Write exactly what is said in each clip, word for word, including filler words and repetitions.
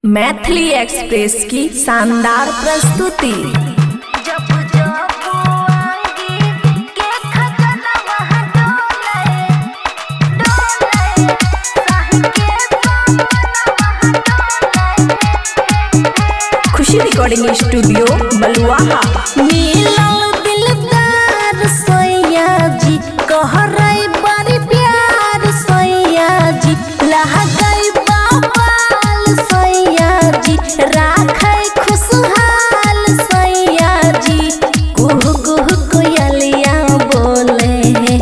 Maithili express की शानदार प्रस्तुति। Khushi recording studio Baluaha. मिलल दिलदार सैया जी कह रही बड़ी प्यार सैया जी लह गई बाबाल सैया जी राखे खुशहाल सैया जी कुहू कुहू कोयलिया बोले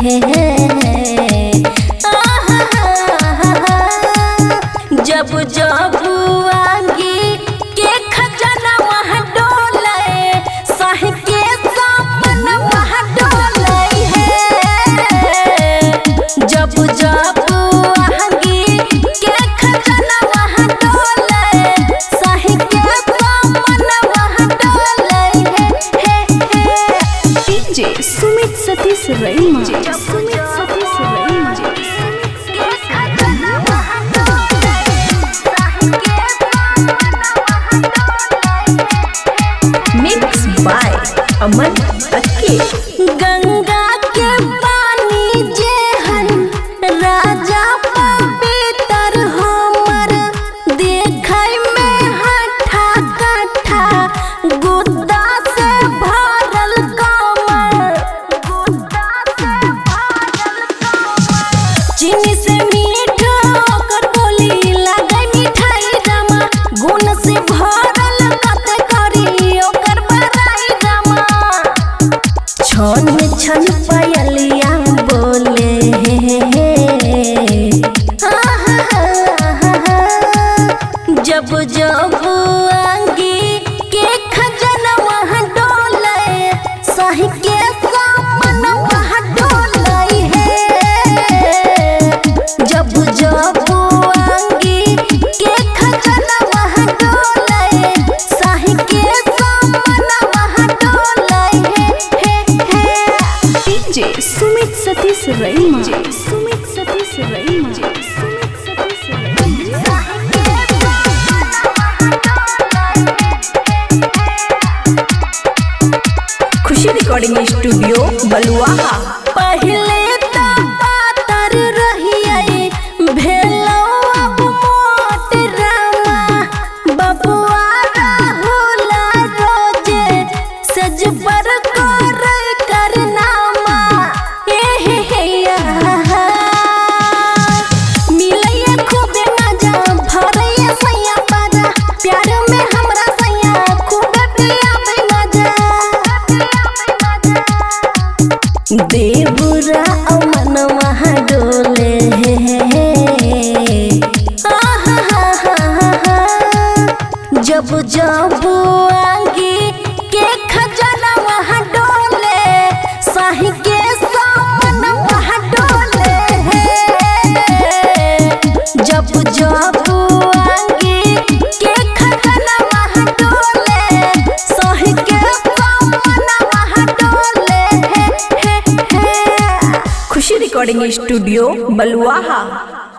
जब जब आगे के खजाना वहाँ डोले सही के सामन वहाँ डोले है जब जब आगे के खजाना वहाँ डोले सही के सामन वहाँ डोले है है DJ Sumit Satish Raima. Sumit Satish Raima. Mix by Aman अक्के। गंगा के पानी जेहन राजा पवित्र हमर देखै में हठा कठा गुद्दा से भरल कमर गुद्दा से भरल कमर चीनी से मीठ ओकर बोली लागे मिठाई रमा गुण से भरल कते करी ओकर बड़ाई रमा छन छन पायलिया बोले जब जब आगे के खजाना वहाँ डोले सही के सामन वहाँ डोले है जब जब आगे के खजाना वहाँ डोले सही के सामन वहाँ डोले है है DJ Sumit Satish Raima. Sumit Satish Raima. Sumit Satish Raima. Khushi recording studio Baluaha. पहले तो पातर रहिए भेलो अब मोट रामा बबुआ राहुल रोजे सज पर कर करनामा ए हे मिलैया खूबे मजा भरैया सैया बाजा प्यार में हमरा सैया खूबे पियाबे मजा देवरा अमन वहाँ डोले जब जब आगे के खजाना वहाँ डोले सही के सामन वहाँ डोले है जब जब आगे के खजाना वहाँ डोले सही के सामन वहाँ डोले है है है खुशी रिकॉर्डिंग स्टूडियो बलुआहा।